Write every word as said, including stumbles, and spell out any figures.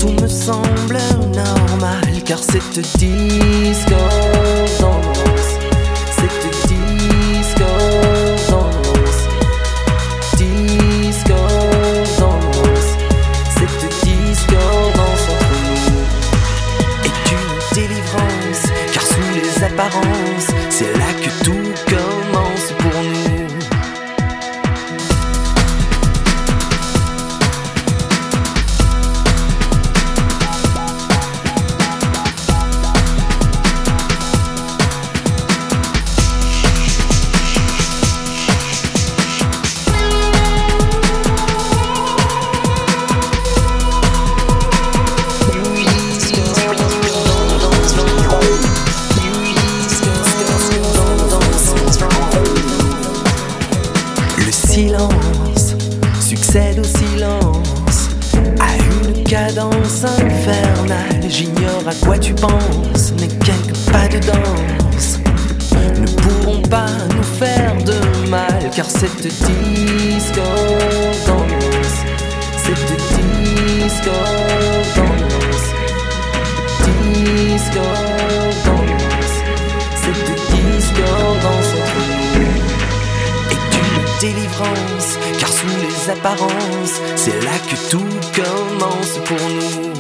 tout me semble normal, car cette discordance, cette discordance, discordance, cette discordance entre nous est une délivrance, car sous les apparences, c'est là que tout commence pour nous. Silence succède au silence, à une cadence infernale. J'ignore à quoi tu penses, mais quelques pas de danse ne pourront pas nous faire de mal, car cette discordance, cette discordance, discordance, cette discordance entre nous est une délivrance, car sous les apparences, c'est là que tout commence pour nous.